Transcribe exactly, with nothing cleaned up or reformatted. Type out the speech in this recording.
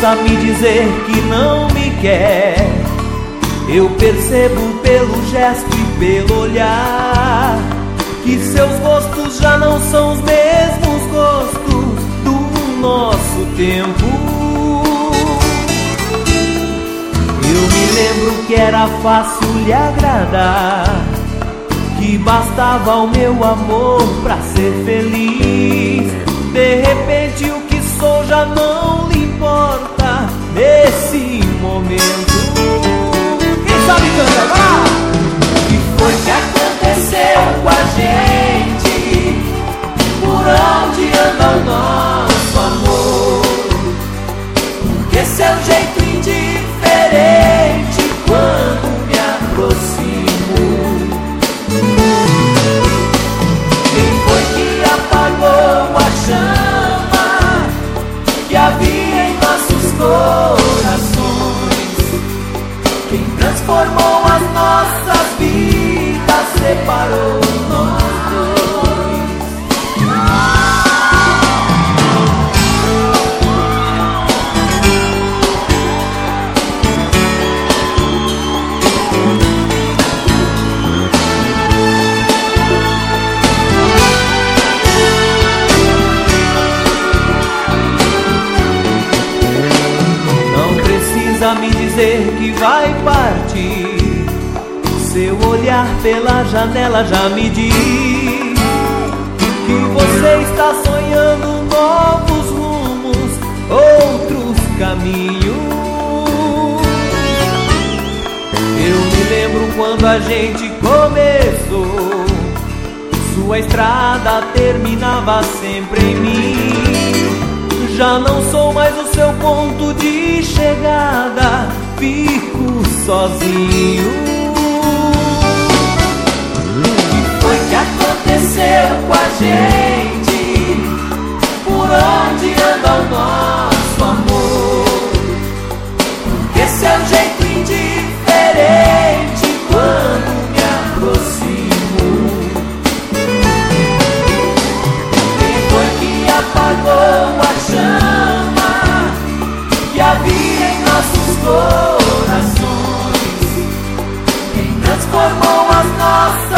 precisa me dizer que não me quer. Eu percebo pelo gesto e pelo olhar que seus gostos já não são os mesmos gostos do nosso tempo. Eu me lembro que era fácil lhe agradar, que bastava o meu amor pra ser feliz. De repente o que sou já não lhe importa nesse momento. Quem sabe canta agora? O que foi que aconteceu com a gente? Por onde anda o nosso amor? Por que seu jeito indiferente quando me aproximo? Quem foi que apagou a chama que havia em nossos corações? Quem transformou as nossas vidas, separou nós dois. Não precisa me dizer que vai partir. Seu olhar pela janela já me diz que você está sonhando novos rumos, outros caminhos. Eu me lembro quando a gente começou, sua estrada terminava sempre em mim. Já não sou mais o seu ponto de chegada, fico sozinho. O que aconteceu com a gente? Por onde anda o nosso amor? Por que seu jeito indiferente quando me aproximo? Quem foi que apagou a chama que havia em nossos corações? Quem transformou as nossas